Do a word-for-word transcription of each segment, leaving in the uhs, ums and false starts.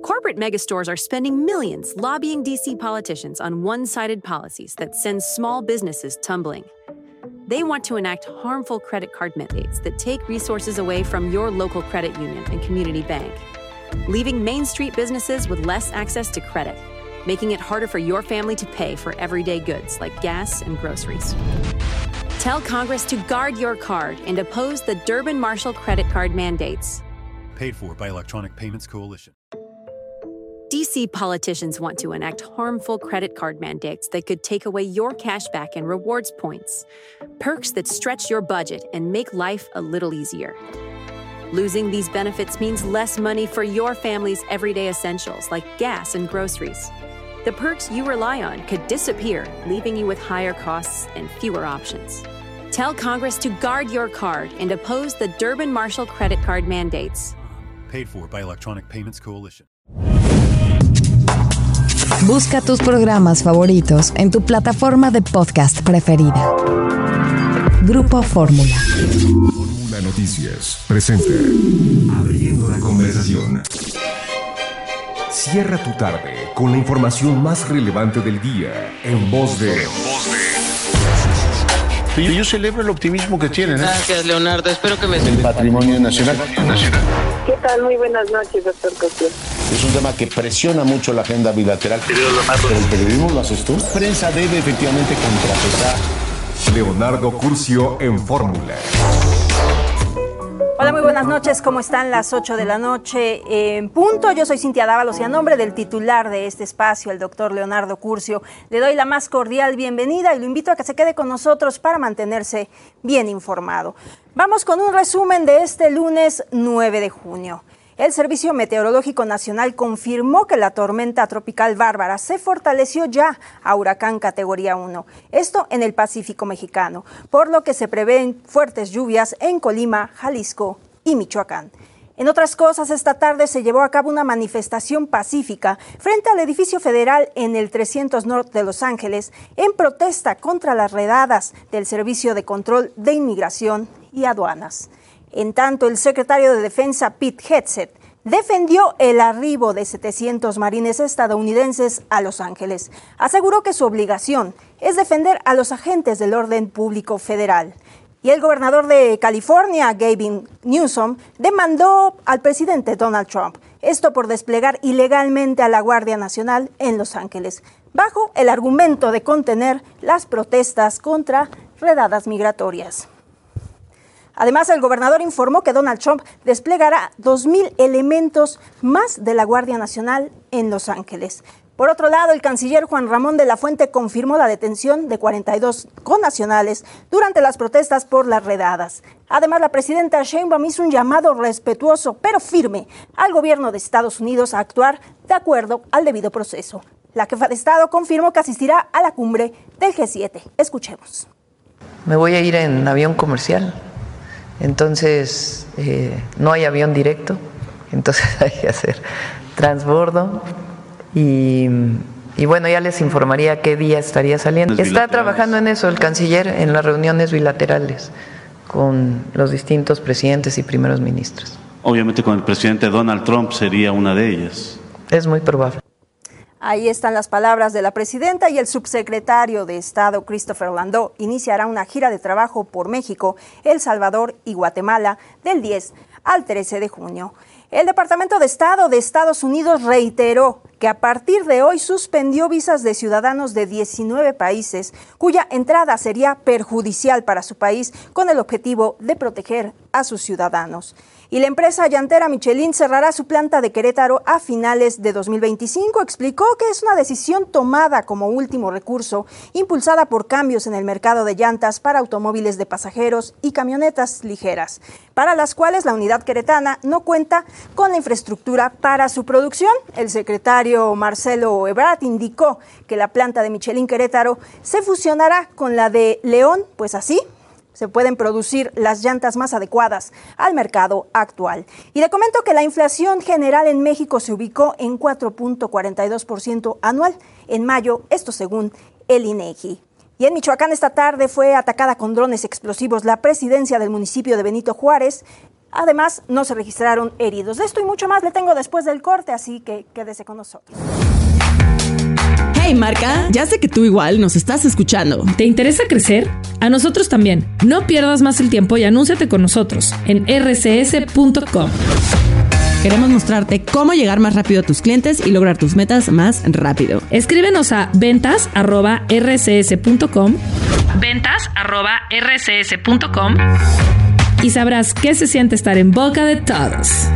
Corporate megastores are spending millions lobbying D C politicians on one-sided policies that send small businesses tumbling. They want to enact harmful credit card mandates that take resources away from your local credit union and community bank, leaving Main Street businesses with less access to credit, making it harder for your family to pay for everyday goods like gas and groceries. Tell Congress to guard your card and oppose the Durbin-Marshall credit card mandates. Paid for by Electronic Payments Coalition. D C politicians want to enact harmful credit card mandates that could take away your cash back and rewards points, perks that stretch your budget and make life a little easier. Losing these benefits means less money for your family's everyday essentials like gas and groceries. The perks you rely on could disappear, leaving you with higher costs and fewer options. Tell Congress to guard your card and oppose the Durbin-Marshall credit card mandates. Paid for by Electronic Payments Coalition. Busca tus programas favoritos en tu plataforma de podcast preferida. Grupo Fórmula. Fórmula Noticias presenta Abriendo la conversación. Cierra tu tarde con la información más relevante del día en voz de... En voz de... Yo, yo celebro el optimismo que tienen. ¿eh? Gracias, Leonardo. Espero que me... El patrimonio nacional. nacional. ¿Qué tal? Muy buenas noches, doctor Cosío. Es un tema que presiona mucho la agenda bilateral. Pero el periodismo lo haces tú. La prensa debe efectivamente contrapesar. Leonardo Curcio en Fórmula. Hola, muy buenas noches. ¿Cómo están? Las ocho de la noche en punto. Yo soy Cintia Dávalos y a nombre del titular de este espacio, el doctor Leonardo Curcio, le doy la más cordial bienvenida y lo invito a que se quede con nosotros para mantenerse bien informado. Vamos con un resumen de este lunes nueve de junio. El Servicio Meteorológico Nacional confirmó que la tormenta tropical Bárbara se fortaleció ya a huracán categoría uno, esto en el Pacífico mexicano, por lo que se prevén fuertes lluvias en Colima, Jalisco y Michoacán. En otras cosas, esta tarde se llevó a cabo una manifestación pacífica frente al edificio federal en el trescientos Norte de Los Ángeles en protesta contra las redadas del Servicio de Control de Inmigración y Aduanas. En tanto, el secretario de Defensa, Pete Hegseth, defendió el arribo de setecientos marines estadounidenses a Los Ángeles. Aseguró que su obligación es defender a los agentes del orden público federal. Y el gobernador de California, Gavin Newsom, demandó al presidente Donald Trump, esto por desplegar ilegalmente a la Guardia Nacional en Los Ángeles, bajo el argumento de contener las protestas contra redadas migratorias. Además, el gobernador informó que Donald Trump desplegará dos mil elementos más de la Guardia Nacional en Los Ángeles. Por otro lado, el canciller Juan Ramón de la Fuente confirmó la detención de cuarenta y dos connacionales durante las protestas por las redadas. Además, la presidenta Sheinbaum hizo un llamado respetuoso pero firme al gobierno de Estados Unidos a actuar de acuerdo al debido proceso. La jefa de Estado confirmó que asistirá a la cumbre del G siete. Escuchemos. Me voy a ir en avión comercial. Entonces, eh, no hay avión directo, entonces hay que hacer transbordo y, y bueno, ya les informaría qué día estaría saliendo. Está trabajando en eso el canciller en las reuniones bilaterales con los distintos presidentes y primeros ministros. Obviamente con el presidente Donald Trump sería una de ellas. Es muy probable. Ahí están las palabras de la presidenta y el subsecretario de Estado, Christopher Landau, iniciará una gira de trabajo por México, El Salvador y Guatemala del diez al trece de junio. El Departamento de Estado de Estados Unidos reiteró que a partir de hoy suspendió visas de ciudadanos de diecinueve países cuya entrada sería perjudicial para su país con el objetivo de proteger a sus ciudadanos. Y la empresa llantera Michelin cerrará su planta de Querétaro a finales de dos mil veinticinco. Explicó que es una decisión tomada como último recurso, impulsada por cambios en el mercado de llantas para automóviles de pasajeros y camionetas ligeras, para las cuales la unidad queretana no cuenta con la infraestructura para su producción. El secretario Marcelo Ebrard indicó que la planta de Michelin Querétaro se fusionará con la de León, pues así se pueden producir las llantas más adecuadas al mercado actual. Y le comento que la inflación general en México se ubicó en cuatro punto cuarenta y dos por ciento anual en mayo, esto según el INEGI. Y en Michoacán esta tarde fue atacada con drones explosivos la presidencia del municipio de Benito Juárez, Además, no se registraron heridos. De esto y mucho más le tengo después del corte, así que quédese con nosotros. Hey marca, ya sé que tú igual nos estás escuchando. ¿Te interesa crecer? A nosotros también. No pierdas más el tiempo y anúnciate con nosotros en erre ce ese punto com. Queremos mostrarte cómo llegar más rápido a tus clientes y lograr tus metas más rápido. Escríbenos a ventas arroba erre ce ese punto com, ventas arroba erre ce ese punto com y sabrás qué se siente estar en boca de todos.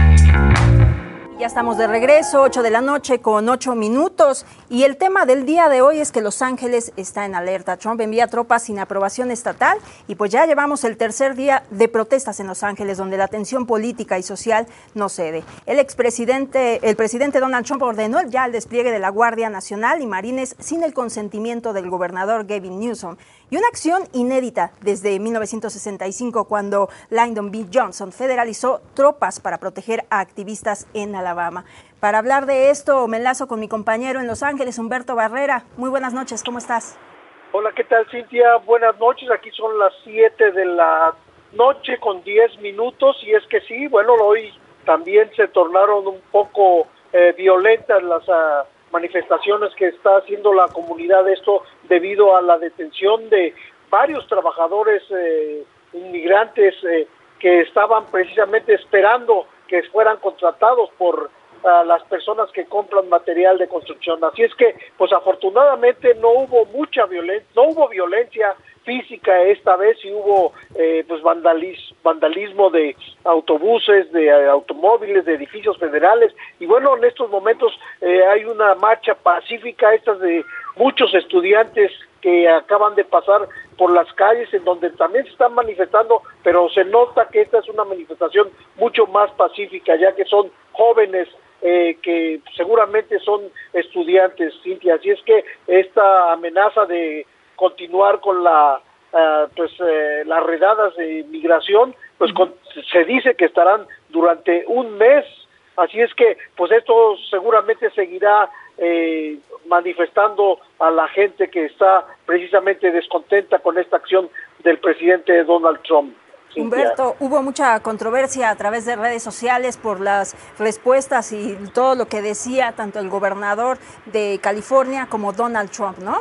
Ya estamos de regreso, ocho de la noche con ocho minutos, y el tema del día de hoy es que Los Ángeles está en alerta. Trump envía tropas sin aprobación estatal y pues ya llevamos el tercer día de protestas en Los Ángeles, donde la tensión política y social no cede. El expresidente, el presidente Donald Trump ordenó ya el despliegue de la Guardia Nacional y Marines sin el consentimiento del gobernador Gavin Newsom. Y una acción inédita desde mil novecientos sesenta y cinco, cuando Lyndon B. Johnson federalizó tropas para proteger a activistas en Alabama. Para hablar de esto, me enlazo con mi compañero en Los Ángeles, Humberto Barrera. Muy buenas noches, ¿cómo estás? Hola, ¿qué tal, Cintia? Buenas noches, aquí son las siete de la noche con diez minutos, y es que sí, bueno, hoy también se tornaron un poco eh, violentas las uh, manifestaciones que está haciendo la comunidad, esto debido a la detención de varios trabajadores eh, inmigrantes eh, que estaban precisamente esperando que fueran contratados por uh, las personas que compran material de construcción. Así es que, pues afortunadamente no hubo mucha violencia, no hubo violencia física esta vez, y hubo eh, pues vandalismo, vandalismo de autobuses, de eh, automóviles, de edificios federales, y bueno, en estos momentos eh, hay una marcha pacífica, estas de muchos estudiantes que acaban de pasar por las calles, en donde también se están manifestando, pero se nota que esta es una manifestación mucho más pacífica, ya que son jóvenes eh, que seguramente son estudiantes, Cintia. Así es que esta amenaza de continuar con la uh, pues eh, las redadas de migración, pues con, se dice que estarán durante un mes. Así es que pues esto seguramente seguirá eh, manifestando a la gente que está precisamente descontenta con esta acción del presidente Donald Trump. Humberto, hubo mucha controversia a través de redes sociales por las respuestas y todo lo que decía tanto el gobernador de California como Donald Trump, ¿no?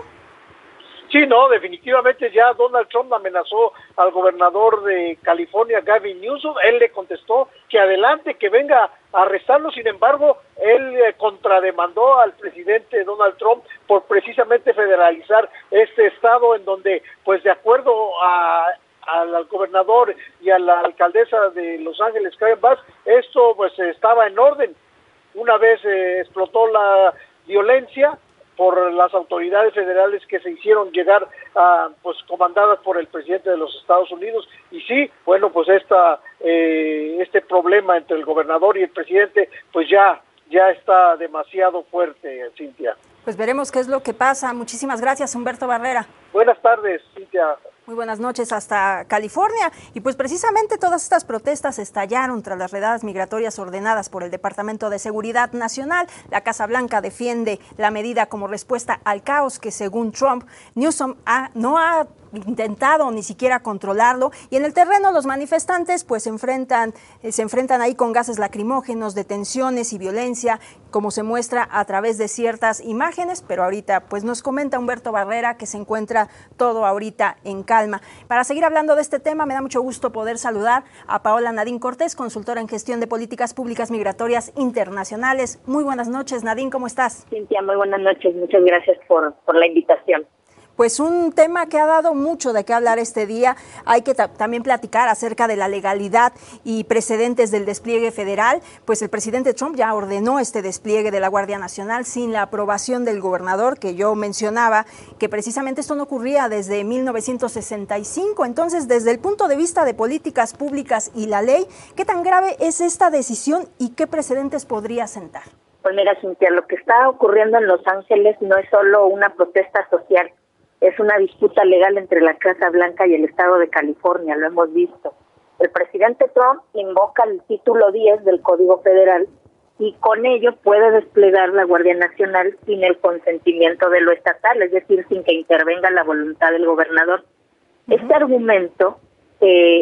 Sí, no, definitivamente ya Donald Trump amenazó al gobernador de California, Gavin Newsom. Él le contestó que adelante, que venga a arrestarlo. Sin embargo, él eh, contrademandó al presidente Donald Trump por precisamente federalizar este estado, en donde, pues de acuerdo a al gobernador y a la alcaldesa de Los Ángeles, Karen Bass, esto pues estaba en orden. Una vez eh, explotó la violencia por las autoridades federales que se hicieron llegar a, pues comandadas por el presidente de los Estados Unidos, y sí, bueno, pues esta eh, este problema entre el gobernador y el presidente pues ya ya está demasiado fuerte, Cintia. Pues veremos qué es lo que pasa. Muchísimas gracias, Humberto Barrera. Buenas tardes, Cintia. Muy buenas noches hasta California. Y pues precisamente todas estas protestas estallaron tras las redadas migratorias ordenadas por el Departamento de Seguridad Nacional. La Casa Blanca defiende la medida como respuesta al caos que, según Trump, Newsom ha, no ha intentado ni siquiera controlarlo, y en el terreno los manifestantes pues se enfrentan, eh, se enfrentan ahí con gases lacrimógenos, detenciones y violencia, como se muestra a través de ciertas imágenes, pero ahorita pues nos comenta Humberto Barrera que se encuentra todo ahorita en calma. Para seguir hablando de este tema, me da mucho gusto poder saludar a Paola Nadine Cortés, consultora en gestión de políticas públicas migratorias internacionales. Muy buenas noches, Nadine, ¿cómo estás? Cintia, muy buenas noches, muchas gracias por, por la invitación. Pues un tema que ha dado mucho de qué hablar este día. Hay que también platicar acerca de la legalidad y precedentes del despliegue federal. Pues el presidente Trump ya ordenó este despliegue de la Guardia Nacional sin la aprobación del gobernador, que yo mencionaba, que precisamente esto no ocurría desde mil novecientos sesenta y cinco. Entonces, desde el punto de vista de políticas públicas y la ley, ¿qué tan grave es esta decisión y qué precedentes podría sentar? Pues mira, Cintia, lo que está ocurriendo en Los Ángeles no es solo una protesta social, es una disputa legal entre la Casa Blanca y el Estado de California, lo hemos visto. El presidente Trump invoca el título diez del Código Federal y con ello puede desplegar la Guardia Nacional sin el consentimiento de lo estatal, es decir, sin que intervenga la voluntad del gobernador. Uh-huh. Este argumento eh,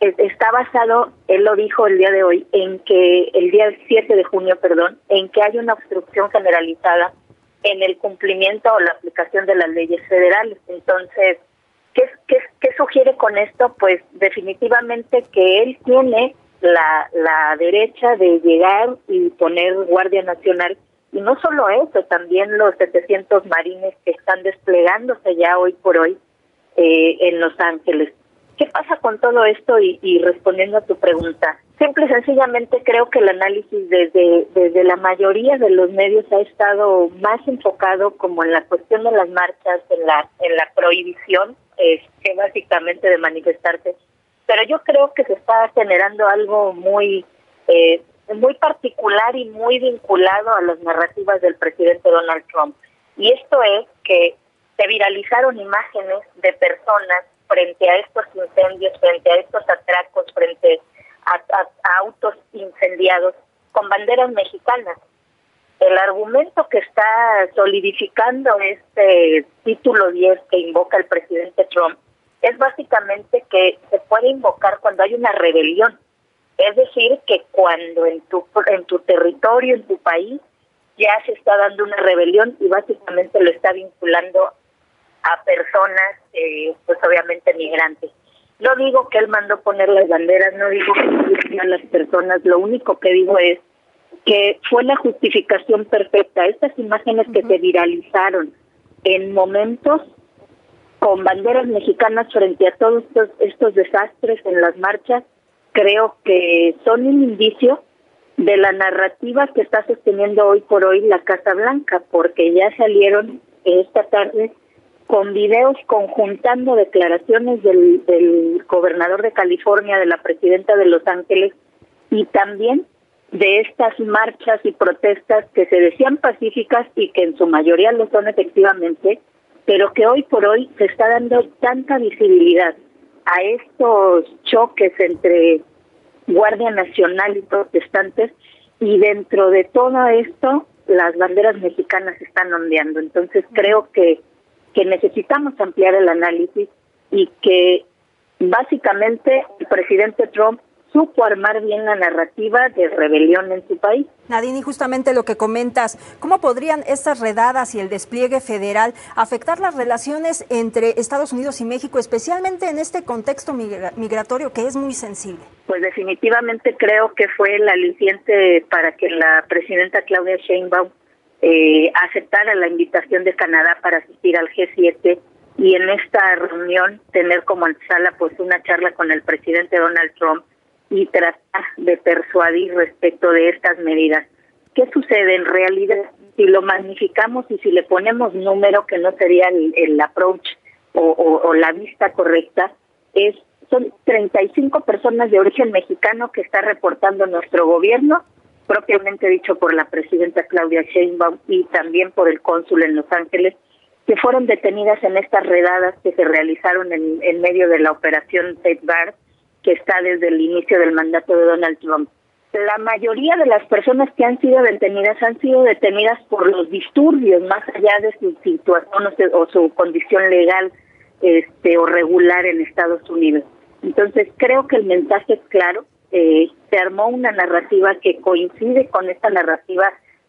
está basado, él lo dijo el día de hoy, en que el día siete de junio, perdón, en que hay una obstrucción generalizada en el cumplimiento o la aplicación de las leyes federales. Entonces, ¿qué, qué, qué sugiere con esto? Pues definitivamente que él tiene la, la derecha de llegar y poner Guardia Nacional, y no solo eso, también los setecientos marines que están desplegándose ya hoy por hoy eh, en Los Ángeles. ¿Qué pasa con todo esto? Y, y respondiendo a tu pregunta, simple y sencillamente creo que el análisis desde desde la mayoría de los medios ha estado más enfocado como en la cuestión de las marchas, en la en la prohibición, eh, que básicamente de manifestarse. Pero yo creo que se está generando algo muy eh, muy particular y muy vinculado a las narrativas del presidente Donald Trump. Y esto es que se viralizaron imágenes de personas frente a estos incendios, frente a estos atracos, frente a, a, a autos incendiados con banderas mexicanas. El argumento que está solidificando este título diez que invoca el presidente Trump es básicamente que se puede invocar cuando hay una rebelión. Es decir, que cuando en tu, en tu territorio, en tu país, ya se está dando una rebelión y básicamente lo está vinculando a personas, eh, pues obviamente migrantes. No digo que él mandó poner las banderas, no digo que a las personas, lo único que digo es que fue la justificación perfecta. Estas imágenes que uh-huh. se viralizaron en momentos con banderas mexicanas frente a todos estos, estos desastres en las marchas, creo que son un indicio de la narrativa que está sosteniendo hoy por hoy la Casa Blanca, porque ya salieron esta tarde con videos conjuntando declaraciones del, del gobernador de California, de la presidenta de Los Ángeles, y también de estas marchas y protestas que se decían pacíficas y que en su mayoría lo son efectivamente, pero que hoy por hoy se está dando tanta visibilidad a estos choques entre Guardia Nacional y protestantes, y dentro de todo esto las banderas mexicanas están ondeando. Entonces creo que que necesitamos ampliar el análisis y que básicamente el presidente Trump supo armar bien la narrativa de rebelión en su país. Nadine, y justamente lo que comentas, ¿cómo podrían estas redadas y el despliegue federal afectar las relaciones entre Estados Unidos y México, especialmente en este contexto migra- migratorio que es muy sensible? Pues definitivamente creo que fue el aliciente para que la presidenta Claudia Sheinbaum Eh, aceptar la invitación de Canadá para asistir al G siete y en esta reunión tener como antesala pues una charla con el presidente Donald Trump y tratar de persuadir respecto de estas medidas. ¿Qué sucede en realidad? Si lo magnificamos y si le ponemos número, que no sería el, el approach o, o, o la vista correcta, es son treinta y cinco personas de origen mexicano que está reportando nuestro gobierno, propiamente dicho por la presidenta Claudia Sheinbaum y también por el cónsul en Los Ángeles, que fueron detenidas en estas redadas que se realizaron en, en medio de la operación Safeguard, que está desde el inicio del mandato de Donald Trump. La mayoría de las personas que han sido detenidas han sido detenidas por los disturbios, más allá de su situación o, o su condición legal este, o regular en Estados Unidos. Entonces creo que el mensaje es claro. Eh, se armó una narrativa que coincide con esta narrativa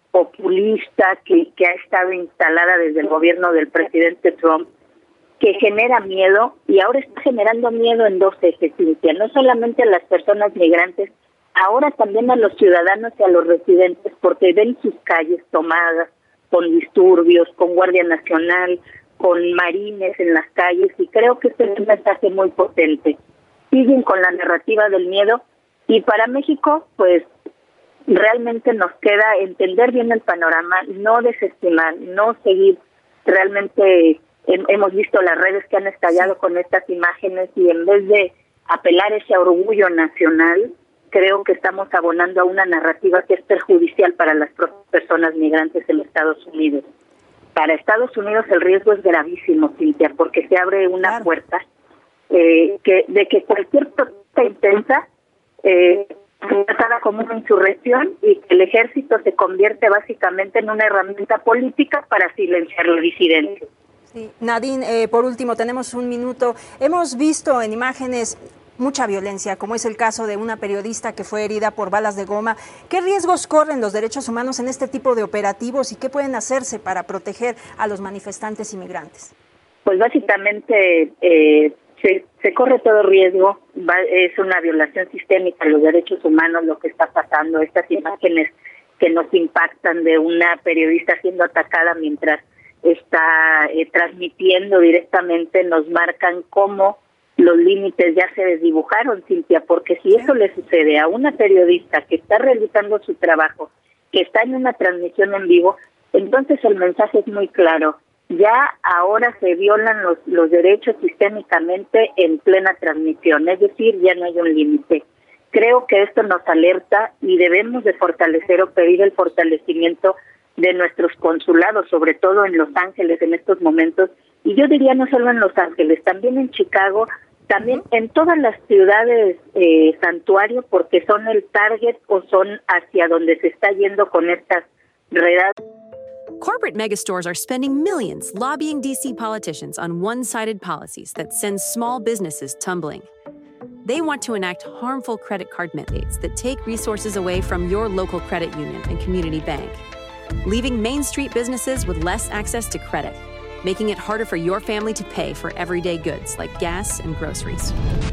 populista que, que ha estado instalada desde el gobierno del presidente Trump, que genera miedo, y ahora está generando miedo en dos ejes, Cintia, no solamente a las personas migrantes, ahora también a los ciudadanos y a los residentes, porque ven sus calles tomadas con disturbios, con Guardia Nacional, con marines en las calles, y creo que este es un mensaje muy potente. Siguen con la narrativa del miedo. Y para México, pues, realmente nos queda entender bien el panorama, no desestimar, no seguir. Realmente he, hemos visto las redes que han estallado sí. con estas imágenes, y en vez de apelar ese orgullo nacional, creo que estamos abonando a una narrativa que es perjudicial para las personas migrantes en Estados Unidos. Para Estados Unidos el riesgo es gravísimo, Cintia, porque se abre una claro. puerta eh, que de que cualquier protesta intensa Eh, tratada como una insurrección y que el ejército se convierte básicamente en una herramienta política para silenciar la disidencia. Sí. Nadine, eh, por último, tenemos un minuto. Hemos visto en imágenes mucha violencia, como es el caso de una periodista que fue herida por balas de goma. ¿Qué riesgos corren los derechos humanos en este tipo de operativos y qué pueden hacerse para proteger a los manifestantes inmigrantes? Pues básicamente eh, se, se corre todo riesgo, va, es una violación sistémica a los derechos humanos lo que está pasando, estas imágenes que nos impactan de una periodista siendo atacada mientras está eh, transmitiendo directamente, nos marcan cómo los límites ya se desdibujaron, Cintia, porque si eso le sucede a una periodista que está realizando su trabajo, que está en una transmisión en vivo, entonces el mensaje es muy claro. Ya ahora se violan los, los derechos sistémicamente en plena transmisión, es decir, ya no hay un límite. Creo que esto nos alerta y debemos de fortalecer o pedir el fortalecimiento de nuestros consulados, sobre todo en Los Ángeles en estos momentos, y yo diría no solo en Los Ángeles, también en Chicago, también en todas las ciudades eh, santuario, porque son el target o son hacia donde se está yendo con estas redadas. Corporate megastores are spending millions lobbying D C politicians on one-sided policies that send small businesses tumbling. They want to enact harmful credit card mandates that take resources away from your local credit union and community bank, leaving Main Street businesses with less access to credit, making it harder for your family to pay for everyday goods like gas and groceries.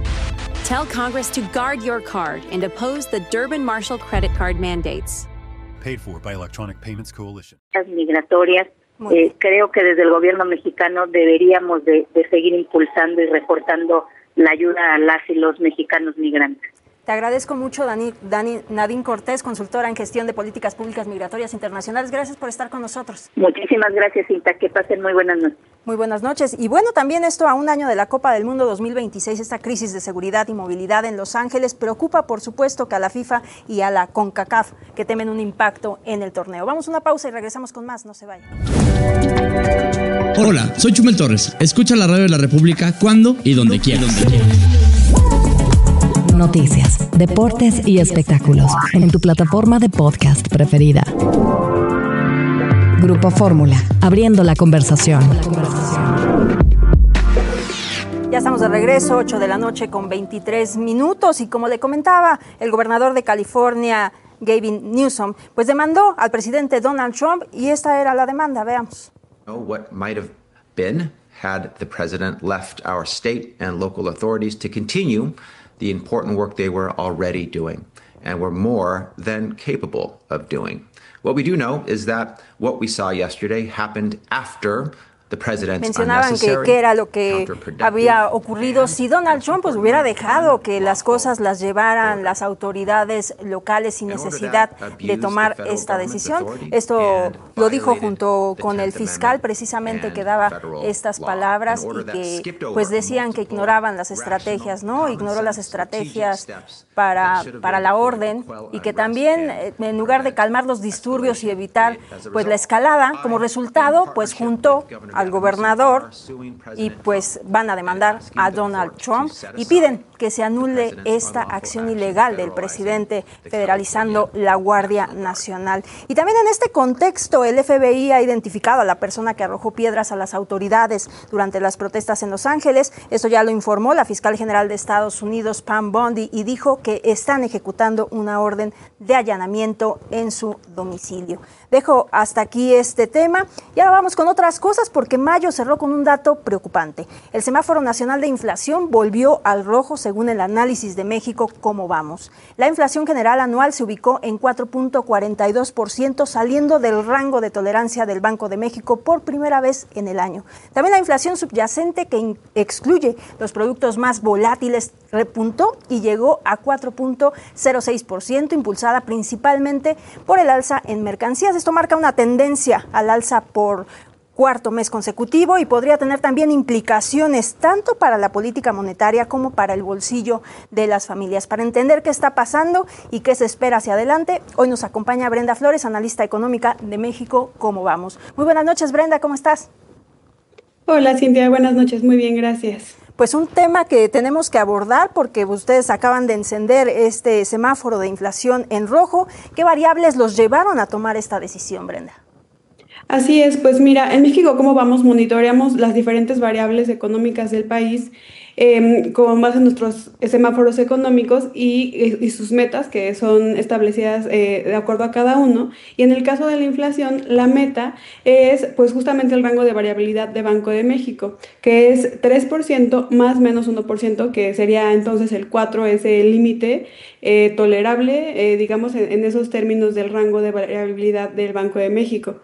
Tell Congress to guard your card and oppose the Durbin-Marshall credit card mandates. Paid for by Electronic Payments Coalition. Las migratorias, eh, creo que desde el gobierno mexicano deberíamos de, de seguir impulsando y reportando la ayuda a las y los mexicanos migrantes. Te agradezco mucho, Dani, Dani, Nadine Cortés, consultora en gestión de políticas públicas migratorias internacionales. Gracias por estar con nosotros. Muchísimas gracias, Cinta. Que pasen muy buenas noches. Muy buenas noches. Y bueno, también esto a un año de la Copa del Mundo dos mil veintiséis, esta crisis de seguridad y movilidad en Los Ángeles preocupa, por supuesto, que a la FIFA y a la CONCACAF, que temen un impacto en el torneo. Vamos a una pausa y regresamos con más. No se vayan. Hola, soy Chumel Torres. Escucha la radio de la República cuando y donde quieras. Noticias, deportes y espectáculos en tu plataforma de podcast preferida. Grupo Fórmula, abriendo la conversación. Ya estamos de regreso, ocho de la noche con veintitrés minutos, y como le comentaba, el gobernador de California, Gavin Newsom, pues demandó al presidente Donald Trump, y esta era la demanda. Veamos. What might have been had the president left our state and local authorities to continue the important work they were already doing and were more than capable of doing. What we do know is that what we saw yesterday happened after the president's Mencionaban que, que era lo que había ocurrido si Donald Trump pues, hubiera dejado que las cosas las llevaran las autoridades locales sin necesidad de tomar esta decisión. Esto lo dijo junto con el fiscal precisamente que daba estas palabras y que pues decían que ignoraban las estrategias, ¿no? Ignoró las estrategias para, para la orden, y que también en lugar de calmar los disturbios y evitar pues la escalada, como resultado pues juntó al gobernador y pues van a demandar a Donald Trump y piden que se anule esta acción ilegal del presidente federalizando la Guardia Nacional. Y también en este contexto el F B I ha identificado a la persona que arrojó piedras a las autoridades durante las protestas en Los Ángeles. Esto ya lo informó la fiscal general de Estados Unidos, Pam Bondi, y dijo que están ejecutando una orden de allanamiento en su domicilio. Dejo hasta aquí este tema y ahora vamos con otras cosas, porque mayo cerró con un dato preocupante. El semáforo nacional de inflación volvió al rojo según el análisis de México Cómo Vamos. La inflación general anual se ubicó en cuatro punto cuarenta y dos por ciento, saliendo del rango de tolerancia del Banco de México por primera vez en el año. También la inflación subyacente, que excluye los productos más volátiles, repuntó y llegó a cuatro punto cero seis por ciento, impulsada principalmente por el alza en mercancías. Esto marca una tendencia al alza por cuarto mes consecutivo y podría tener también implicaciones tanto para la política monetaria como para el bolsillo de las familias. Para entender qué está pasando y qué se espera hacia adelante, hoy nos acompaña Brenda Flores, analista económica de México Cómo Vamos. Muy buenas noches, Brenda, ¿cómo estás? Hola, Cintia, buenas noches, muy bien, gracias. Pues un tema que tenemos que abordar porque ustedes acaban de encender este semáforo de inflación en rojo. ¿Qué variables los llevaron a tomar esta decisión, Brenda? Así es, pues mira, en México Cómo Vamos monitoreamos las diferentes variables económicas del país eh, con base en nuestros semáforos económicos y, y sus metas que son establecidas eh, de acuerdo a cada uno. Y en el caso de la inflación, la meta es pues justamente el rango de variabilidad de Banco de México, que es tres por ciento más menos uno por ciento, que sería entonces el cuatro, ese límite eh, tolerable, eh, digamos, en, en esos términos del rango de variabilidad del Banco de México.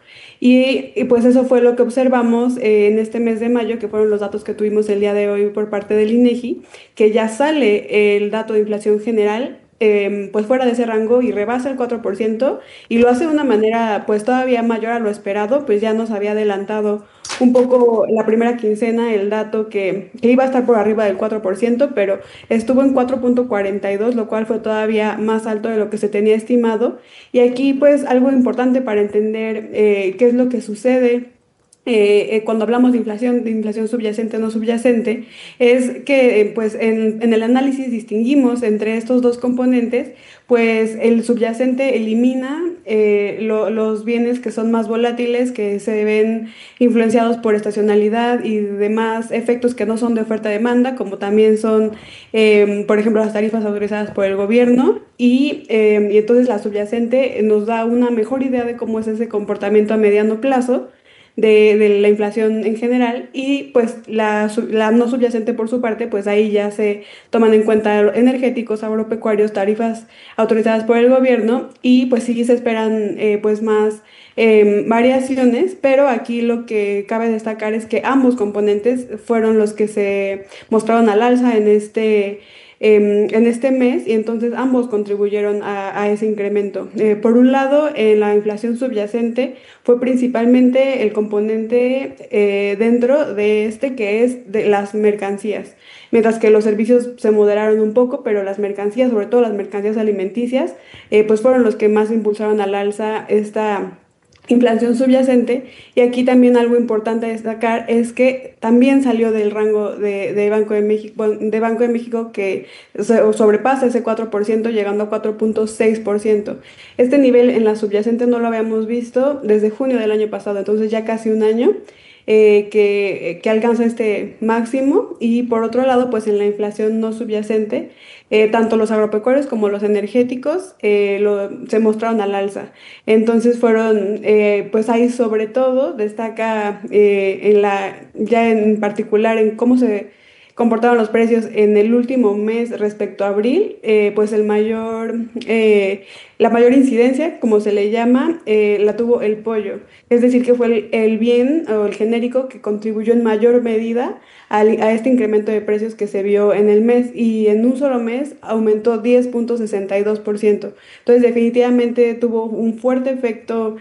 Y, y pues eso fue lo que observamos eh, en este mes de mayo, que fueron los datos que tuvimos el día de hoy por parte del INEGI, que ya sale el dato de inflación general eh, pues fuera de ese rango y rebasa el cuatro por ciento, y lo hace de una manera pues todavía mayor a lo esperado. Pues ya nos había adelantado un poco la primera quincena el dato que, que iba a estar por arriba del cuatro por ciento, pero estuvo en cuatro punto cuarenta y dos, lo cual fue todavía más alto de lo que se tenía estimado. Y aquí pues algo importante para entender eh, qué es lo que sucede Eh, eh, cuando hablamos de inflación, de inflación subyacente o no subyacente, es que eh, pues en, en el análisis distinguimos entre estos dos componentes. Pues el subyacente elimina eh, lo, los bienes que son más volátiles, que se ven influenciados por estacionalidad y demás efectos que no son de oferta-demanda, como también son, eh, por ejemplo, las tarifas autorizadas por el gobierno, y, eh, y entonces la subyacente nos da una mejor idea de cómo es ese comportamiento a mediano plazo De, de la inflación en general. Y pues la, la no subyacente, por su parte, pues ahí ya se toman en cuenta energéticos, agropecuarios, tarifas autorizadas por el gobierno, y pues sí se esperan eh, pues más eh, variaciones, pero aquí lo que cabe destacar es que ambos componentes fueron los que se mostraron al alza en este Eh, en este mes, y entonces ambos contribuyeron a, a ese incremento. Eh, por un lado, en la inflación subyacente fue principalmente el componente eh, dentro de este, que es de las mercancías, mientras que los servicios se moderaron un poco, pero las mercancías, sobre todo las mercancías alimenticias, eh, pues fueron los que más impulsaron al alza esta inflación subyacente. Y aquí también algo importante a destacar es que también salió del rango de, de, Banco de México, de Banco de México, que sobrepasa ese cuatro por ciento, llegando a cuatro punto seis por ciento. Este nivel en la subyacente no lo habíamos visto desde junio del año pasado, entonces ya casi un año eh, que, que alcanza este máximo. Y por otro lado, pues en la inflación no subyacente, Eh, tanto los agropecuarios como los energéticos eh, lo, se mostraron al alza. Entonces fueron, eh, pues ahí sobre todo destaca eh, en la, ya en particular en cómo se comportaron los precios en el último mes respecto a abril, eh, pues el mayor, eh, la mayor incidencia, como se le llama, eh, la tuvo el pollo. Es decir, que fue el, el bien o el genérico que contribuyó en mayor medida al, a este incremento de precios que se vio en el mes, y en un solo mes aumentó diez punto sesenta y dos por ciento. Entonces definitivamente tuvo un fuerte efecto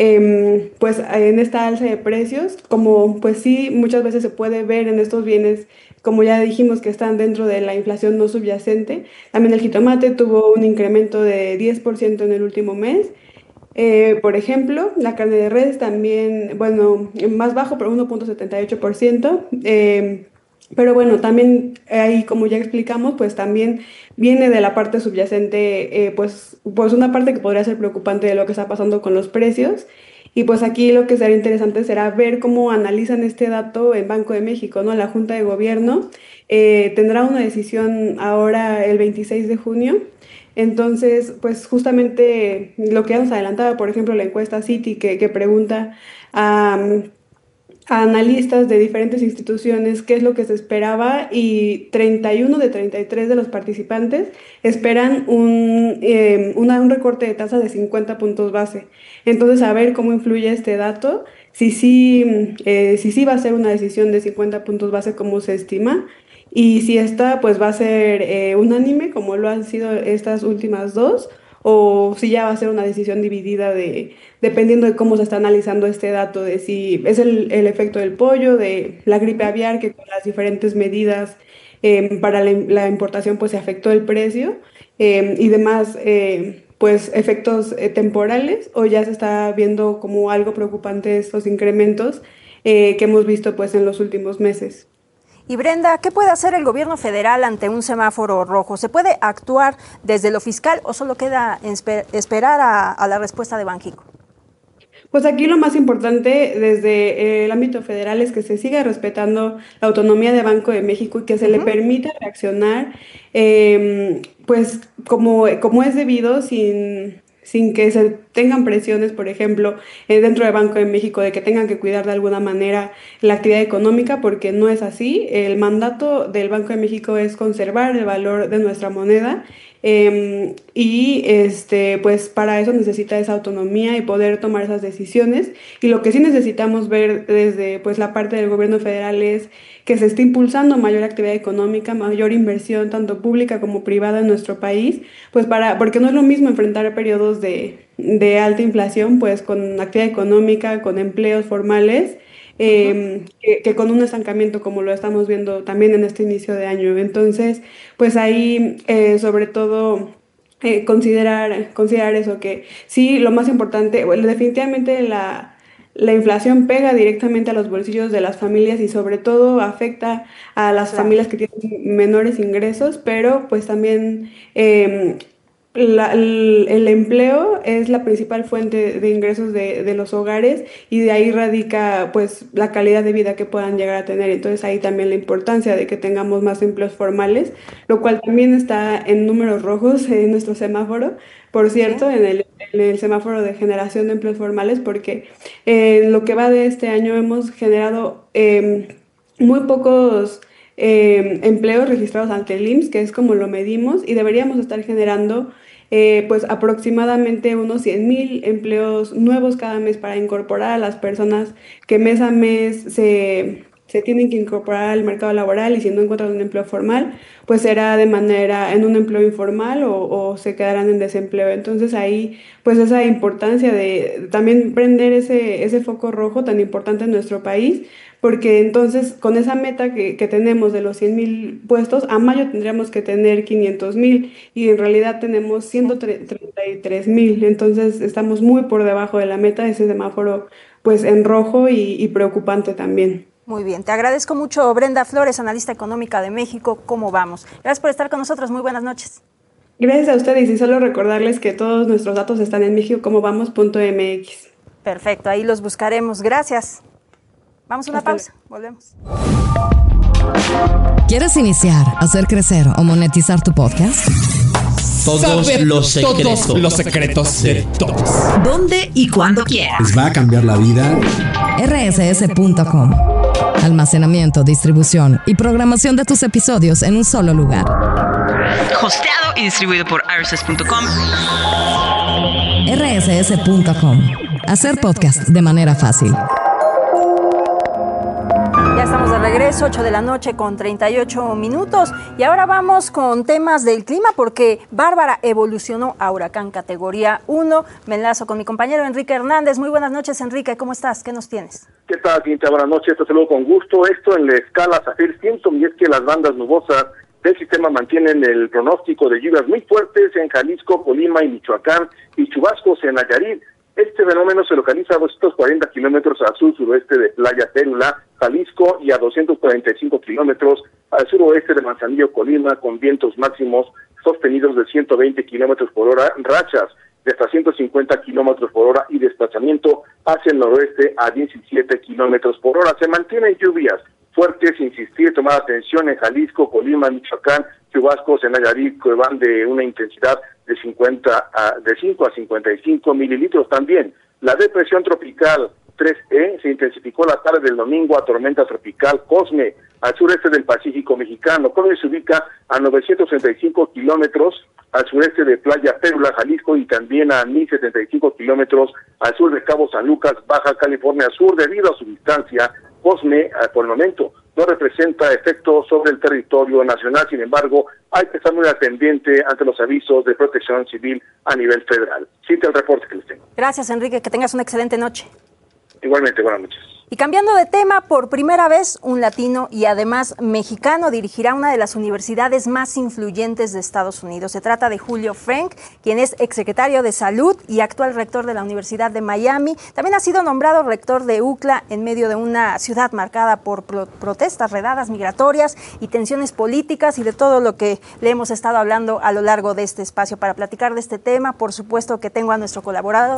eh, pues en esta alza de precios, como pues sí muchas veces se puede ver en estos bienes, como ya dijimos, que están dentro de la inflación no subyacente. También el jitomate tuvo un incremento de diez por ciento en el último mes. Eh, por ejemplo, la carne de res también, bueno, más bajo, pero uno punto setenta y ocho por ciento. Eh, pero bueno, también ahí, como ya explicamos, pues también viene de la parte subyacente, eh, pues, pues una parte que podría ser preocupante de lo que está pasando con los precios. Y pues aquí lo que será interesante será ver cómo analizan este dato en Banco de México, ¿no? La Junta de Gobierno eh, tendrá una decisión ahora el veintiséis de junio. Entonces, pues justamente lo que ya nos adelantaba, por ejemplo, la encuesta Citi, que, que pregunta a, a analistas de diferentes instituciones qué es lo que se esperaba, y treinta y uno de treinta y tres de los participantes esperan un, eh, una, un recorte de tasa de cincuenta puntos base. Entonces, a ver cómo influye este dato, si sí, eh, si sí va a ser una decisión de cincuenta puntos base como se estima, y si esta pues va a ser eh, unánime como lo han sido estas últimas dos, o si ya va a ser una decisión dividida de, dependiendo de cómo se está analizando este dato, de si es el, el efecto del pollo, de la gripe aviar, que con las diferentes medidas eh, para la, la importación pues se afectó el precio, eh, y demás eh, pues efectos eh, temporales, o ya se está viendo como algo preocupante estos incrementos eh, que hemos visto pues en los últimos meses. Y Brenda, ¿qué puede hacer el gobierno federal ante un semáforo rojo? ¿Se puede actuar desde lo fiscal o solo queda esper- esperar a, a la respuesta de Banxico? Pues aquí lo más importante desde el ámbito federal es que se siga respetando la autonomía de Banco de México y que se uh-huh. le permita reaccionar eh, pues como, como es debido sin... sin que se tengan presiones, por ejemplo, eh, dentro del Banco de México, de que tengan que cuidar de alguna manera la actividad económica, porque no es así. El mandato del Banco de México es conservar el valor de nuestra moneda eh, y este, pues para eso necesita esa autonomía y poder tomar esas decisiones. Y lo que sí necesitamos ver desde pues, la parte del gobierno federal es que se esté impulsando mayor actividad económica, mayor inversión, tanto pública como privada en nuestro país, pues para, porque no es lo mismo enfrentar periodos de, de alta inflación, pues con actividad económica, con empleos formales, eh, uh-huh. que, que con un estancamiento como lo estamos viendo también en este inicio de año. Entonces, pues ahí, eh, sobre todo, eh, considerar, considerar eso, que sí, lo más importante, bueno, definitivamente la... La inflación pega directamente a los bolsillos de las familias y sobre todo afecta a las claro. familias que tienen menores ingresos, pero pues también eh, la, el, el empleo es la principal fuente de ingresos de, de los hogares y de ahí radica pues la calidad de vida que puedan llegar a tener. Entonces ahí también la importancia de que tengamos más empleos formales, lo cual también está en números rojos en nuestro semáforo. Por cierto, en el, en el semáforo de generación de empleos formales, porque en eh, lo que va de este año hemos generado eh, muy pocos eh, empleos registrados ante el I M S S, que es como lo medimos, y deberíamos estar generando eh, pues aproximadamente unos cien mil empleos nuevos cada mes para incorporar a las personas que mes a mes se... se tienen que incorporar al mercado laboral y si no encuentran un empleo formal, pues será de manera en un empleo informal o, o se quedarán en desempleo. Entonces ahí, pues esa importancia de también prender ese, ese foco rojo tan importante en nuestro país, porque entonces con esa meta que, que tenemos de los cien mil puestos, a mayo tendríamos que tener quinientos mil y en realidad tenemos ciento treinta y tres mil, entonces estamos muy por debajo de la meta, ese semáforo pues en rojo y, y preocupante también. Muy bien, te agradezco mucho, Brenda Flores, analista económica de México. ¿Cómo vamos? Gracias por estar con nosotros, muy buenas noches. Gracias a ustedes y solo recordarles que todos nuestros datos están en mexico como vamos punto m x. Perfecto, ahí los buscaremos. Gracias. Vamos a una Hasta pausa, luego. Volvemos. ¿Quieres iniciar, hacer crecer o monetizar tu podcast? Todos Saber los secretos. Todos los secretos de todos. ¿Dónde y cuándo quieras? Les va a cambiar la vida. R S S punto com. Almacenamiento, distribución y programación de tus episodios en un solo lugar. Hosteado y distribuido por R S S punto com. R S S punto com. Hacer podcast de manera fácil. Ya estamos de regreso, ocho de la noche con treinta y ocho minutos. Y ahora vamos con temas del clima porque Bárbara evolucionó a huracán categoría uno. Me enlazo con mi compañero Enrique Hernández. Muy buenas noches, Enrique. ¿Cómo estás? ¿Qué nos tienes? ¿Qué tal, Cintia? Buenas noches. Te saludo con gusto. Esto en la escala Saffir-Simpson, y es que las bandas nubosas del sistema mantienen el pronóstico de lluvias muy fuertes en Jalisco, Colima y Michoacán y chubascos en Nayarit. Este fenómeno se localiza a doscientos cuarenta kilómetros al sur-suroeste de Playa Térula, Jalisco, y a doscientos cuarenta y cinco kilómetros al suroeste de Manzanillo, Colima, con vientos máximos sostenidos de ciento veinte kilómetros por hora, rachas de hasta ciento cincuenta kilómetros por hora y desplazamiento hacia el noroeste a diecisiete kilómetros por hora. Se mantienen lluvias fuertes, insistir, tomar atención en Jalisco, Colima, Michoacán, chubascos en Nayarit que van de una intensidad de cincuenta a, de cinco a cincuenta y cinco mililitros. También la depresión tropical tres E se intensificó la tarde del domingo a tormenta tropical Cosme al sureste del Pacífico mexicano. Cosme se ubica a novecientos treinta y cinco kilómetros al sureste de Playa Térula, Jalisco, y también a mil setenta y cinco kilómetros al sur de Cabo San Lucas, Baja California Sur. Debido a su distancia, Cosme, por el momento, no representa efecto sobre el territorio nacional. Sin embargo, hay que estar muy al pendiente ante los avisos de protección civil a nivel federal. Cita el reporte que les tengo. Gracias, Enrique. Que tengas una excelente noche. Igualmente, buenas noches. Y cambiando de tema, por primera vez un latino y además mexicano dirigirá una de las universidades más influyentes de Estados Unidos. Se trata de Julio Frenk, quien es exsecretario de Salud y actual rector de la Universidad de Miami. También ha sido nombrado rector de U C L A en medio de una ciudad marcada por pro- protestas, redadas migratorias y tensiones políticas y de todo lo que le hemos estado hablando a lo largo de este espacio. Para platicar de este tema, por supuesto que tengo a nuestro colaborador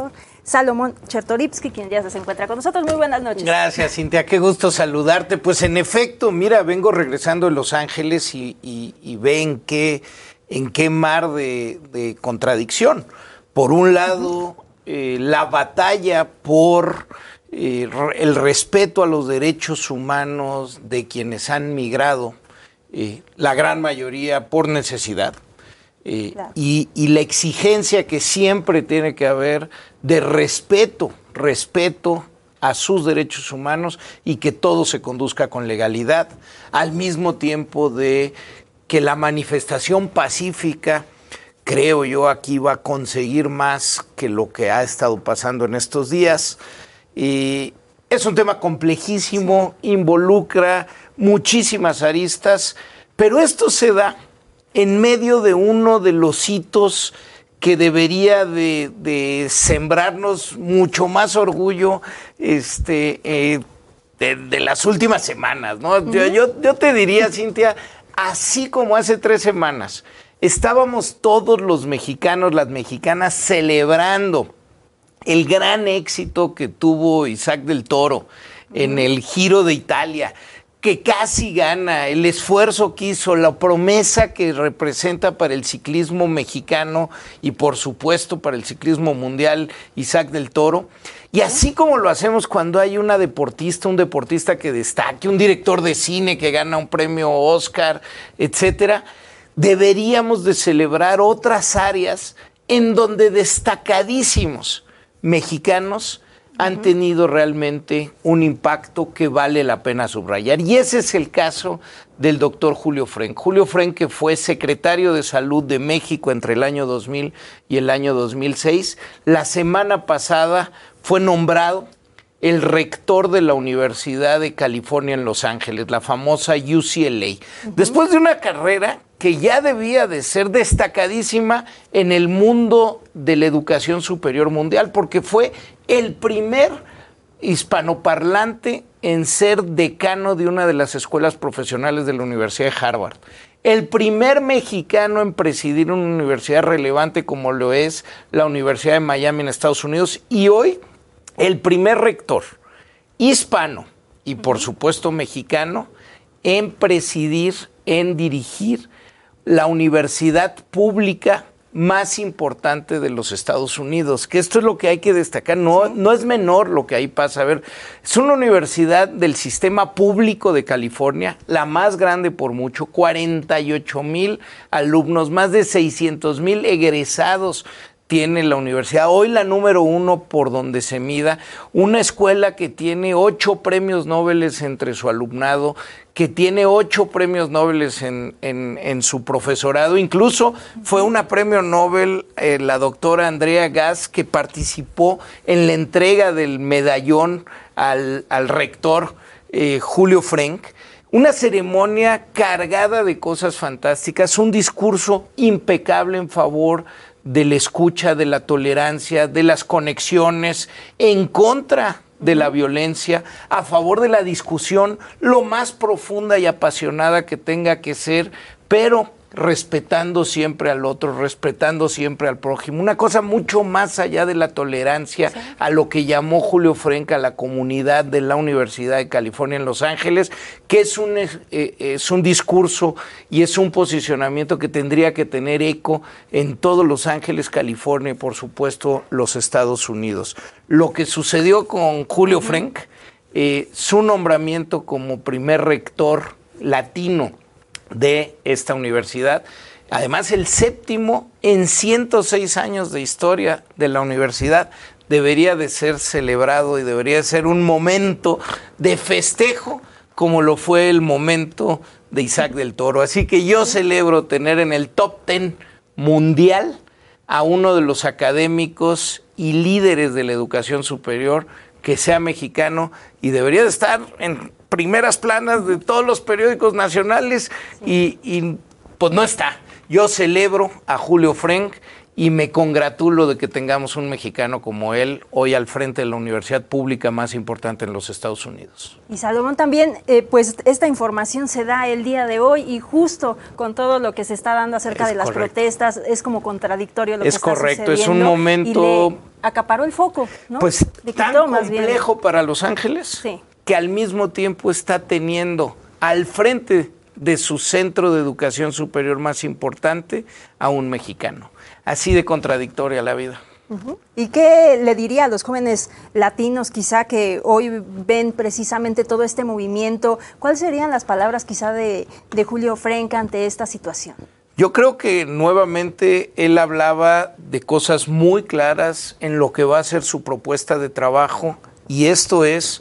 Salomón Chertorivsky, quien ya se encuentra con nosotros. Muy buenas noches. Gracias, Cintia, qué gusto saludarte. Pues en efecto, mira, vengo regresando de Los Ángeles y, y, y ve en qué, en qué mar de, de contradicción. Por un lado, eh, la batalla por eh, el respeto a los derechos humanos de quienes han migrado, eh, la gran mayoría por necesidad. Eh, claro. y, y la exigencia que siempre tiene que haber de respeto, respeto a sus derechos humanos y que todo se conduzca con legalidad, al mismo tiempo de que la manifestación pacífica, creo yo, aquí va a conseguir más que lo que ha estado pasando en estos días. Y es un tema complejísimo, involucra muchísimas aristas, pero esto se da en medio de uno de los hitos que debería de, de sembrarnos mucho más orgullo este, eh, de, de las últimas semanas, ¿no? Uh-huh. yo, yo, yo te diría, Cintia, así como hace tres semanas, estábamos todos los mexicanos, las mexicanas, celebrando el gran éxito que tuvo Isaac del Toro uh-huh. en el Giro de Italia, que casi gana, el esfuerzo que hizo, la promesa que representa para el ciclismo mexicano y por supuesto para el ciclismo mundial Isaac del Toro. Y así como lo hacemos cuando hay una deportista, un deportista que destaque, un director de cine que gana un premio Oscar, etcétera, deberíamos de celebrar otras áreas en donde destacadísimos mexicanos han tenido realmente un impacto que vale la pena subrayar. Y ese es el caso del doctor Julio Frenk. Julio Frenk, que fue secretario de Salud de México entre el año dos mil y el año dos mil seis, la semana pasada fue nombrado el rector de la Universidad de California en Los Ángeles, la famosa U C L A. Uh-huh. Después de una carrera que ya debía de ser destacadísima en el mundo de la educación superior mundial, porque fue el primer hispanoparlante en ser decano de una de las escuelas profesionales de la Universidad de Harvard. El primer mexicano en presidir una universidad relevante como lo es la Universidad de Miami en Estados Unidos, y hoy el primer rector hispano y por supuesto mexicano en presidir, en dirigir la universidad pública más importante de los Estados Unidos, que esto es lo que hay que destacar, no, no es menor lo que ahí pasa. A ver, es una universidad del sistema público de California, la más grande por mucho, cuarenta y ocho mil alumnos, más de seiscientos mil egresados tiene la universidad, hoy la número uno por donde se mida, una escuela que tiene ocho premios Nobel entre su alumnado, que tiene ocho premios Nobel en, en, en su profesorado, incluso fue una premio Nobel eh, la doctora Andrea Gass, que participó en la entrega del medallón al, al rector eh, Julio Frenk. Una ceremonia cargada de cosas fantásticas, un discurso impecable en favor de la escucha, de la tolerancia, de las conexiones, en contra de la violencia, a favor de la discusión lo más profunda y apasionada que tenga que ser, pero respetando siempre al otro, respetando siempre al prójimo. Una cosa mucho más allá de la tolerancia, sí, a lo que llamó Julio Frenk a la comunidad de la Universidad de California en Los Ángeles, que es un, eh, es un discurso y es un posicionamiento que tendría que tener eco en todos Los Ángeles, California y por supuesto los Estados Unidos. Lo que sucedió con Julio uh-huh. Frenk, eh, su nombramiento como primer rector latino de esta universidad, además el séptimo en ciento seis años de historia de la universidad, debería de ser celebrado y debería de ser un momento de festejo como lo fue el momento de Isaac del Toro. Así que yo celebro tener en el top ten mundial a uno de los académicos y líderes de la educación superior que sea mexicano, y debería de estar en primeras planas de todos los periódicos nacionales, y, y pues no está. Yo celebro a Julio Frenk y me congratulo de que tengamos un mexicano como él hoy al frente de la universidad pública más importante en los Estados Unidos. Y Salomón, también, eh, pues esta información se da el día de hoy y justo con todo lo que se está dando acerca es de las correcto. protestas, es como contradictorio lo es que está correcto, sucediendo. Es un momento... Y le acaparó el foco, ¿no? Pues le tan quitó, más complejo bien. para Los Ángeles, sí. que al mismo tiempo está teniendo al frente de su centro de educación superior más importante a un mexicano. Así de contradictoria la vida. Uh-huh. ¿Y qué le diría a los jóvenes latinos quizá que hoy ven precisamente todo este movimiento? ¿Cuáles serían las palabras quizá de, de Julio Frenk ante esta situación? Yo creo que nuevamente él hablaba de cosas muy claras en lo que va a ser su propuesta de trabajo, y esto es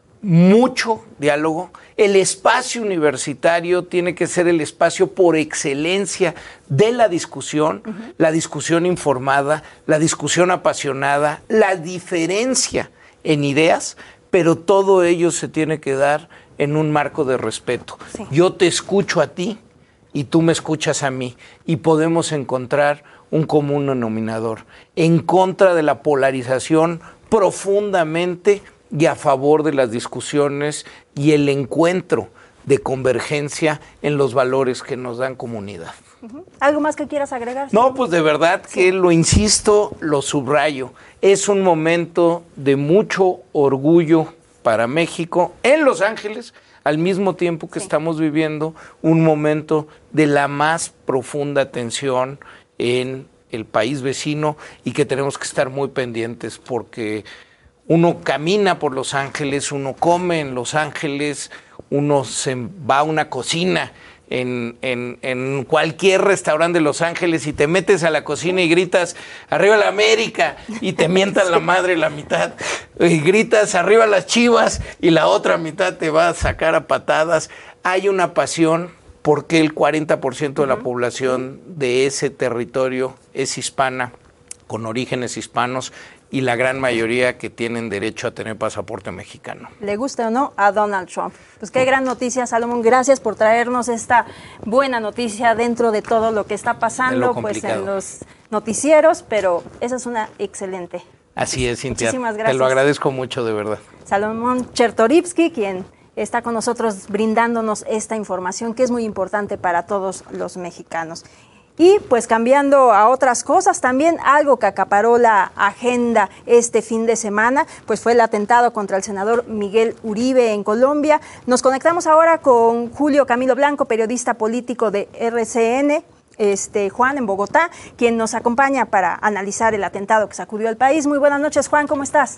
mucho diálogo. El espacio universitario tiene que ser el espacio por excelencia de la discusión, uh-huh. la discusión informada, la discusión apasionada, la diferencia en ideas, pero todo ello se tiene que dar en un marco de respeto. Sí. Yo te escucho a ti y tú me escuchas a mí, y podemos encontrar un común denominador en contra de la polarización profundamente y a favor de las discusiones y el encuentro de convergencia en los valores que nos dan comunidad. Uh-huh. ¿Algo más que quieras agregar? No, pues de verdad que sí. Lo insisto, lo subrayo. Es un momento de mucho orgullo para México en Los Ángeles, al mismo tiempo que sí. estamos viviendo un momento de la más profunda tensión en el país vecino, y que tenemos que estar muy pendientes porque uno camina por Los Ángeles, uno come en Los Ángeles, uno se va a una cocina en, en, en cualquier restaurante de Los Ángeles y te metes a la cocina y gritas "arriba la América" y te mientan la madre la mitad, y gritas "arriba las Chivas" y la otra mitad te va a sacar a patadas. Hay una pasión porque el cuarenta por ciento de la uh-huh. población de ese territorio es hispana, con orígenes hispanos, y la gran mayoría que tienen derecho a tener pasaporte mexicano. Le guste o no a Donald Trump. Pues qué gran noticia, Salomón. Gracias por traernos esta buena noticia dentro de todo lo que está pasando pues en los noticieros, pero esa es una excelente. Así es, Cintia. Muchísimas gracias. Te lo agradezco mucho, de verdad. Salomón Chertorivsky, quien está con nosotros brindándonos esta información que es muy importante para todos los mexicanos. Y pues cambiando a otras cosas, también algo que acaparó la agenda este fin de semana, pues fue el atentado contra el senador Miguel Uribe en Colombia. Nos conectamos ahora con Julio Camilo Blanco, periodista político de R C N, este, Juan, en Bogotá, quien nos acompaña para analizar el atentado que sacudió al país. Muy buenas noches, Juan, ¿cómo estás?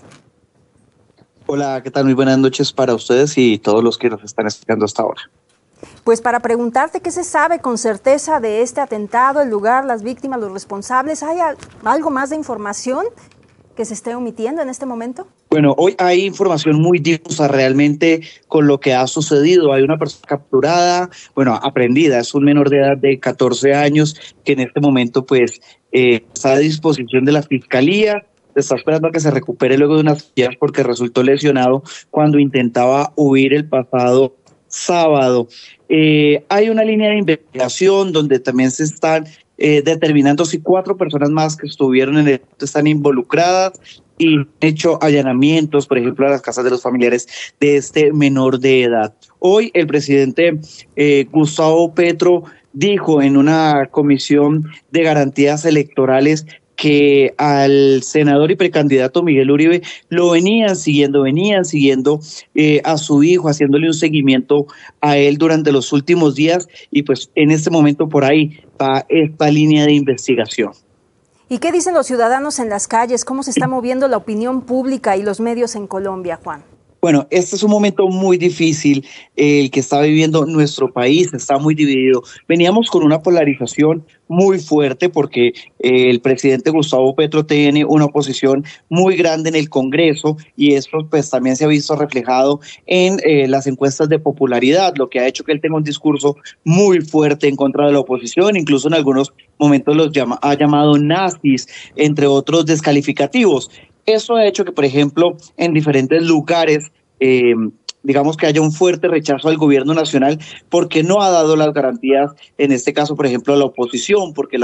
Hola, ¿qué tal? Muy buenas noches para ustedes y todos los que nos están escuchando hasta ahora. Pues para preguntarte qué se sabe con certeza de este atentado, el lugar, las víctimas, los responsables. ¿Hay algo más de información que se esté omitiendo en este momento? Bueno, hoy hay información muy difusa realmente con lo que ha sucedido. Hay una persona capturada, bueno, aprendida, es un menor de edad de catorce años que en este momento pues eh, está a disposición de la fiscalía. Está esperando a que se recupere luego de unas días porque resultó lesionado cuando intentaba huir el pasado sábado. Eh, hay una línea de investigación donde también se están eh, determinando si cuatro personas más que estuvieron en el evento están involucradas y han hecho allanamientos, por ejemplo, a las casas de los familiares de este menor de edad. Hoy el presidente eh, Gustavo Petro dijo en una comisión de garantías electorales que al senador y precandidato Miguel Uribe lo venían siguiendo, venían siguiendo eh, a su hijo, haciéndole un seguimiento a él durante los últimos días, y pues en este momento por ahí va esta línea de investigación. ¿Y qué dicen los ciudadanos en las calles? ¿Cómo se está moviendo la opinión pública y los medios en Colombia, Juan? Bueno, este es un momento muy difícil, eh, el que está viviendo nuestro país, está muy dividido. Veníamos con una polarización muy fuerte porque eh, el presidente Gustavo Petro tiene una oposición muy grande en el Congreso, y esto pues también se ha visto reflejado en eh, las encuestas de popularidad, lo que ha hecho que él tenga un discurso muy fuerte en contra de la oposición, incluso en algunos momentos los llama, ha llamado nazis, entre otros descalificativos. Eso ha hecho que, por ejemplo, en diferentes lugares, eh, digamos que haya un fuerte rechazo al gobierno nacional porque no ha dado las garantías, en este caso, por ejemplo, a la oposición, porque la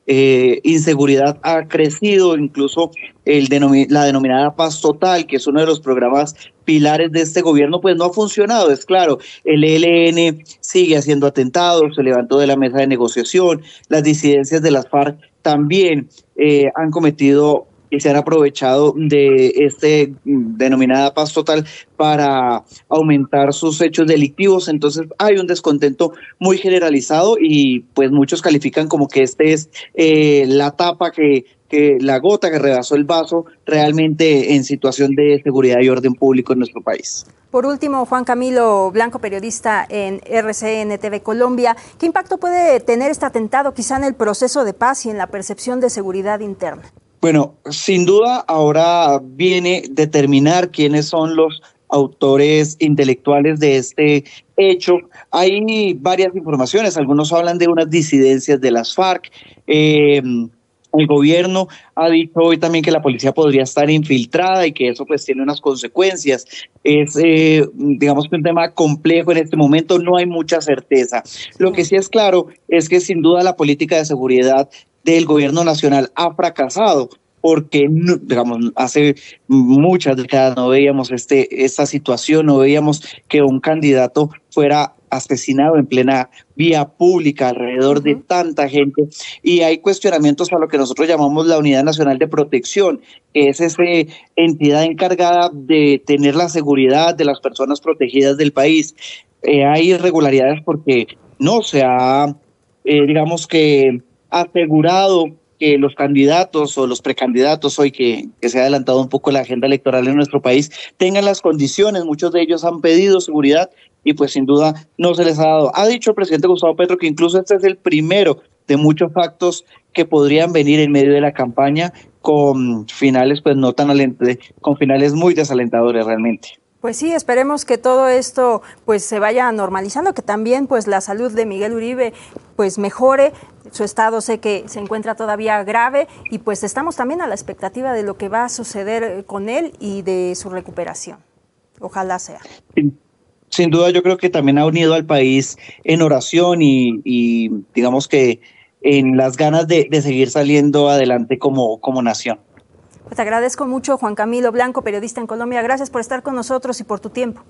eh, inseguridad ha crecido, incluso el denomi- la denominada paz total, que es uno de los programas pilares de este gobierno, pues no ha funcionado. Es claro, el E L N sigue haciendo atentados, se levantó de la mesa de negociación, las disidencias de las FARC también eh, han cometido y se han aprovechado de este denominada paz total para aumentar sus hechos delictivos. Entonces hay un descontento muy generalizado y pues muchos califican como que este es eh, la tapa que, que la gota que rebasó el vaso realmente en situación de seguridad y orden público en nuestro país. Por último, Juan Camilo Blanco, periodista en R C N T V Colombia, ¿qué impacto puede tener este atentado quizá en el proceso de paz y en la percepción de seguridad interna? Bueno, sin duda ahora viene determinar quiénes son los autores intelectuales de este hecho. Hay varias informaciones, algunos hablan de unas disidencias de las FARC. Eh, el gobierno ha dicho hoy también que la policía podría estar infiltrada y que eso pues tiene unas consecuencias. Es, eh, digamos que un tema complejo en este momento, no hay mucha certeza. Lo que sí es claro es que sin duda la política de seguridad del gobierno nacional ha fracasado, porque digamos hace muchas décadas no veíamos este esta situación, no veíamos que un candidato fuera asesinado en plena vía pública alrededor uh-huh. de tanta gente, y hay cuestionamientos a lo que nosotros llamamos la Unidad Nacional de Protección, que es esa entidad encargada de tener la seguridad de las personas protegidas del país. Eh, hay irregularidades porque no se ha, eh, digamos que asegurado que los candidatos o los precandidatos hoy que, que se ha adelantado un poco la agenda electoral en nuestro país tengan las condiciones. Muchos de ellos han pedido seguridad y pues sin duda no se les ha dado. Ha dicho el presidente Gustavo Petro que incluso este es el primero de muchos actos que podrían venir en medio de la campaña con finales pues no tan alentadores, con finales muy desalentadores realmente. Pues sí, esperemos que todo esto pues se vaya normalizando, que también pues la salud de Miguel Uribe pues mejore. Su estado sé que se encuentra todavía grave y pues estamos también a la expectativa de lo que va a suceder con él y de su recuperación. Ojalá sea. Sin, sin duda yo creo que también ha unido al país en oración y, y digamos que en las ganas de, de seguir saliendo adelante como, como nación. Pues te agradezco mucho, Juan Camilo Blanco, periodista en Colombia. Gracias por estar con nosotros y por tu tiempo.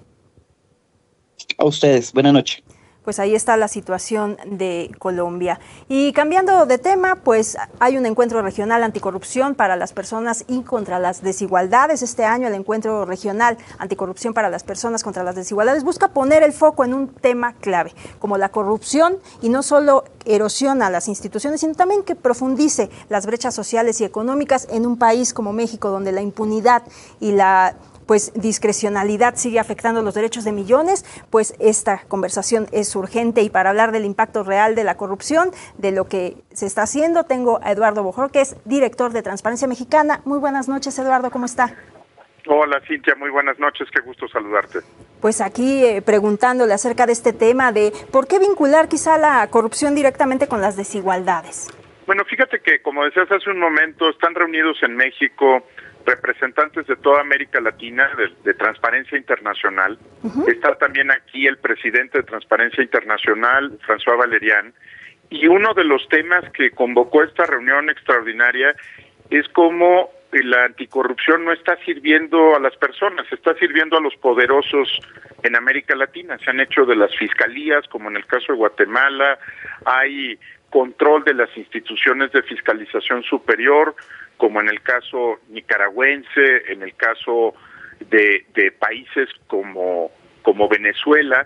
A ustedes, buenas noches. Pues ahí está la situación de Colombia. Y cambiando de tema, pues hay un encuentro regional anticorrupción para las personas y contra las desigualdades. Este año el encuentro regional anticorrupción para las personas contra las desigualdades busca poner el foco en un tema clave, como la corrupción, y no solo erosiona las instituciones, sino también que profundice las brechas sociales y económicas en un país como México, donde la impunidad y la pues discrecionalidad sigue afectando los derechos de millones. Pues esta conversación es urgente, y para hablar del impacto real de la corrupción, de lo que se está haciendo, tengo a Eduardo Bojorquez, director de Transparencia Mexicana. Muy buenas noches, Eduardo, ¿cómo está? Hola, Cintia, muy buenas noches, qué gusto saludarte. Pues aquí eh, preguntándole acerca de este tema de por qué vincular quizá la corrupción directamente con las desigualdades. Bueno, fíjate que, como decías hace un momento, están reunidos en México representantes de toda América Latina de, de Transparencia Internacional. Uh-huh. Está también aquí el presidente de Transparencia Internacional, François Valerian, y uno de los temas que convocó esta reunión extraordinaria es cómo la anticorrupción no está sirviendo a las personas, está sirviendo a los poderosos en América Latina. Se han hecho de las fiscalías, como en el caso de Guatemala, hay control de las instituciones de fiscalización superior, como en el caso nicaragüense, en el caso de, de países como, como Venezuela,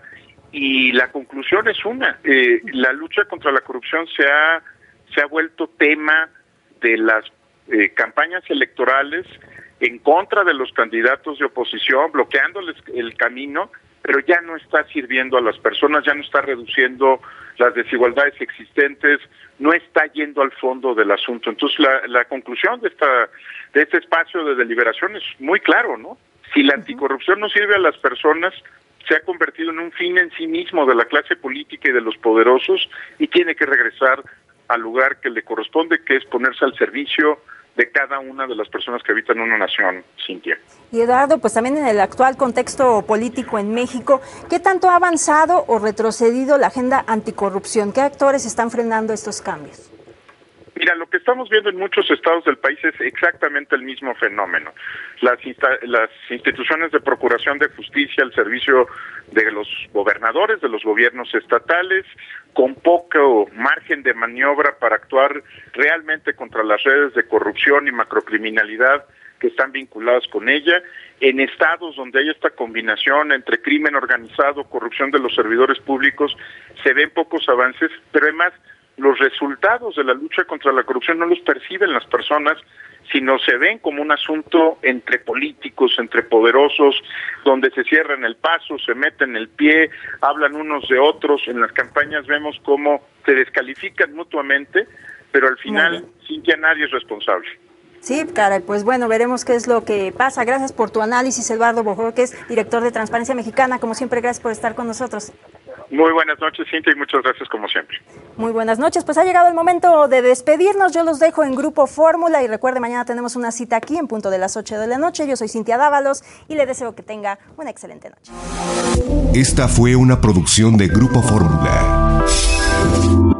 y la conclusión es una, eh, la lucha contra la corrupción se ha, se ha vuelto tema de las eh, campañas electorales en contra de los candidatos de oposición, bloqueándoles el camino, pero ya no está sirviendo a las personas, ya no está reduciendo las desigualdades existentes, no está yendo al fondo del asunto. Entonces la, la conclusión de esta de este espacio de deliberación es muy claro, ¿no? Si la anticorrupción no sirve a las personas, se ha convertido en un fin en sí mismo de la clase política y de los poderosos, y tiene que regresar al lugar que le corresponde, que es ponerse al servicio de cada una de las personas que habitan una nación, Cintia. Y Eduardo, pues también en el actual contexto político en México, ¿qué tanto ha avanzado o retrocedido la agenda anticorrupción? ¿Qué actores están frenando estos cambios? Mira, lo que estamos viendo en muchos estados del país es exactamente el mismo fenómeno. Las, insta- las instituciones de procuración de justicia al servicio de los gobernadores, de los gobiernos estatales, con poco margen de maniobra para actuar realmente contra las redes de corrupción y macrocriminalidad que están vinculadas con ella. En estados donde hay esta combinación entre crimen organizado, corrupción de los servidores públicos, se ven pocos avances, pero además los resultados de la lucha contra la corrupción no los perciben las personas, sino se ven como un asunto entre políticos, entre poderosos, donde se cierran el paso, se meten el pie, hablan unos de otros. En las campañas vemos cómo se descalifican mutuamente, pero al final, sin que nadie es responsable. Sí, caray, pues bueno, veremos qué es lo que pasa. Gracias por tu análisis, Eduardo Bojorquez, director de Transparencia Mexicana. Como siempre, gracias por estar con nosotros. Muy buenas noches, Cintia, y muchas gracias como siempre. Muy buenas noches, pues ha llegado el momento de despedirnos. Yo los dejo en Grupo Fórmula y recuerde, mañana tenemos una cita aquí en punto de las ocho de la noche. Yo soy Cintia Dávalos y le deseo que tenga una excelente noche. Esta fue una producción de Grupo Fórmula.